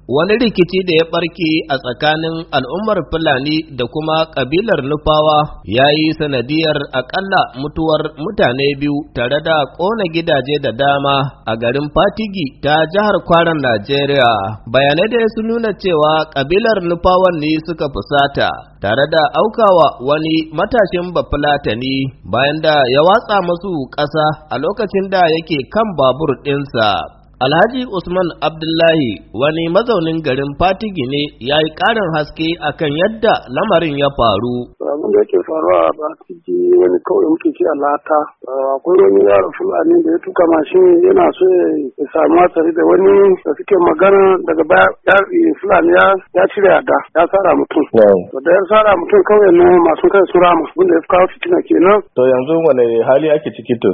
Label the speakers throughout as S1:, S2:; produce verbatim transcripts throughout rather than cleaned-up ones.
S1: Wani rikici da ya ɓarke a tsakanin al'ummar Fulani da kuma ƙabilar Nufawa ya yi sanadiyar aƙalla mutuwar mutane biyu tare da ƙona gidaje da dama a garin Fatigi ta jihar Kwaran Najeriya. Bayanai da sun nuna cewa ƙabilar Nufawan ne suka fusata tare da aukawa wani matashin Bafulatani bayan da ya watsa masu ƙasa a lokacin da yake kan babur ɗinsa. Alhaji Usman Abdullahi wani mazaunin garin Fatigi ne ya yi ƙarin haske akan yadda lamarin ya faru.
S2: Abin da yake faruwa a Fatigi wani kawai muke ce a Lata. Akwai wani yaro Fulani da ya tuka mashin yana so ya samu hatsari da wani da suke magana daga baya Fulani ya cire ada ya tsara mutum. Da ya tsara mutum kawai ne masu kai su rama wanda ya fi kawo fitina kenan.
S3: To yanzu wani hali ake ciki to?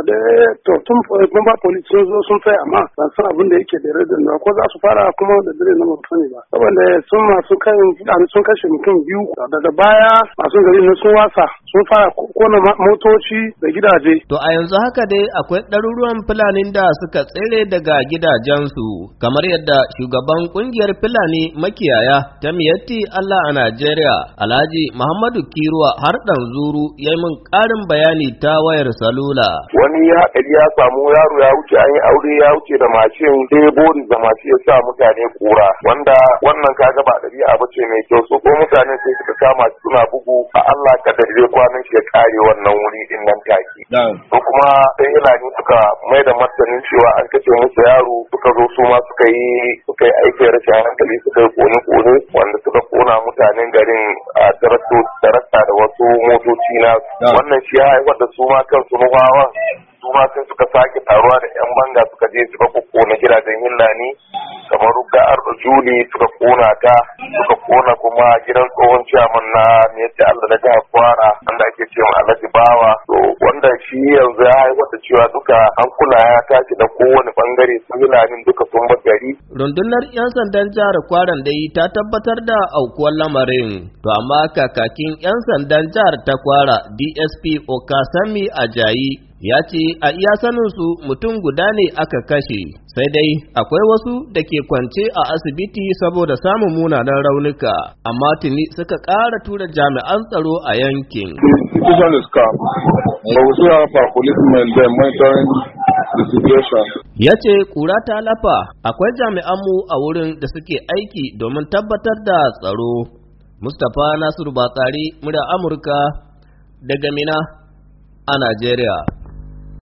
S2: To tun ba police sun zo sun tsaya amma ban san abin da yake da rada na ko za su fara kuma da dare na mutum ne ba saboda sun masu kai sun kashe mutum biyu daga baya masu gari na sun wasa sun fara kona motoci da gidaje.
S1: To a yanzu haka dai akwai ɗaruruwan Fulanin da suka tsere daga gidajensu kamar yadda shugaban ƙungiyar Fulani makiyaya ta Miyatti Allah a Najeriya Alhaji Muhammadu Kiruwa har ɗan zuru ya yi min ƙarin bayani ta wayar salula.
S4: Wani ya ya samu yaro ya wuce an yi aure ya wuce da mashin sai bori da masu ya sa mutane kura wanda wannan kaga ba ɗabi'a ba ce mai kyau so ko mutane sai suka kama suna bugu a Allah ka da dai kwanan shi ya kare wannan wuri din nan take to kuma sai ilani suka mai da martanin cewa an kace musu yaro suka zo su ma suka yi suka yi aikin rashin hankali suka yi kone kone wanda suka kona mutanen garin a darakta darakta da wasu motoci na wannan shi ya haifar da su ma kansu nufawan su ma sai suka sake taruwa da yan banga suka je suka kona gidajen hillani kamar ruga arda juli suka kona ta suka kona kuma gidan tsohon ciyaman na yadda Allah na jihar Kwara wanda ake cewa Alhaji Bawa to wanda shi yanzu ya haifar da cewa duka hankula ya tashi da kowane bangare su hillanin duka sun bar gari.
S1: Rundunar yan sandan jihar Kwaran dai ta tabbatar da aukuwar lamarin to amma kakakin yan sandan jihar ta Kwara D S P Okasami Ajayi ya ce a iya saninsu mutum guda ne aka kashe sai dai akwai wasu da ke kwance a asibiti saboda samun munanan raunuka amma tuni suka ƙara tura jami'an tsaro a yankin. Ya ce ƙura ta lafa akwai jami'anmu a wurin da suke aiki domin tabbatar da tsaro. Mustapha Nasiru Batsari, murya Amurka daga Mina a Najeriya.